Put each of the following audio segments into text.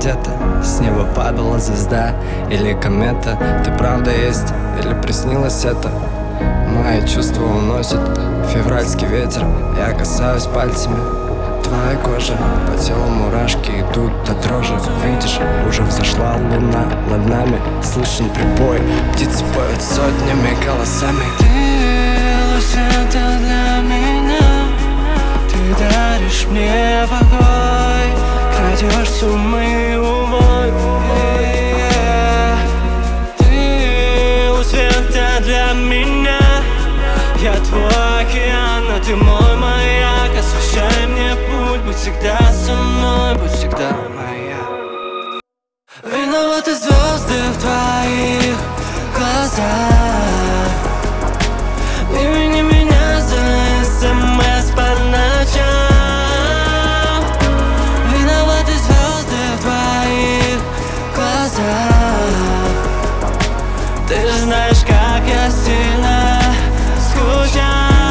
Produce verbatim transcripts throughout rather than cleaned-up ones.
где-то с неба падала звезда или комета. Ты правда есть или приснилось это? Мои чувства уносит февральский ветер. Я касаюсь пальцами твоей кожи, по телу мурашки идут до дрожи. Видишь, уже взошла луна над нами, слышен прибой, птицы поют сотнями голосами. Ты луч света для меня, ты даришь мне покой, крадешь всю мою боль. Ты луч света для меня, я твой океан, а ты мой маяк. Освещай мне путь, будь всегда со мной, будь всегда моя. Виноваты звезды в твоих глазах. Не вини меня за смс по ночам. Виноваты звезды в твоих глазах. Ты же знаешь, как я сильно скучал.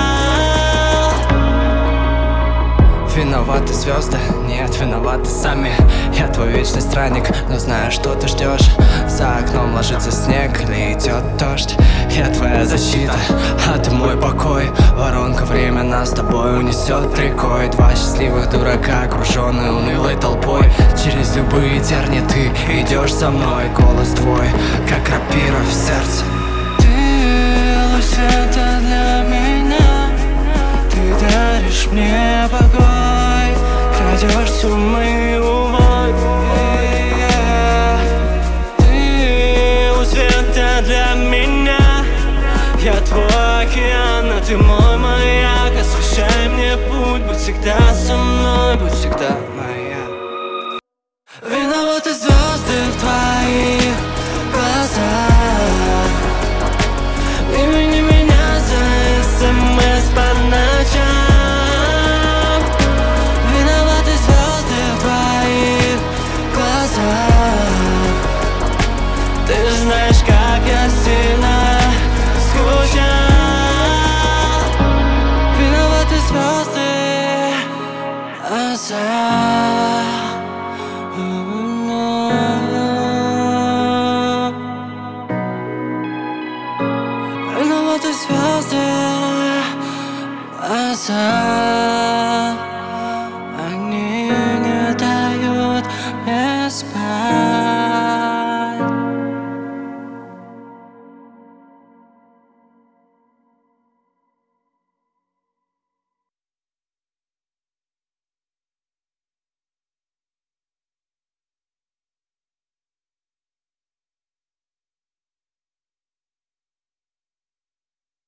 Виноваты звезды, нет, виноваты сами. Я твой вечный странник, но знаю, что ты ждешь. За окном ложится снег или идет дождь. Я твоя защита, а ты мой покой. Воронка, время нас с тобой унесет рекой. Два счастливых дурака, окруженные унылой толпой. Через любые терни ты идешь со мной. Голос твой, как рапира в сердце. Ты луч света для меня, ты даришь мне покой, крадешь всю мою боль. Ты луч света для меня, я твой океан, а ты мой маяк. Освещай мне путь, будь всегда со мной, будь всегда моя. Виноваты звезды в твоих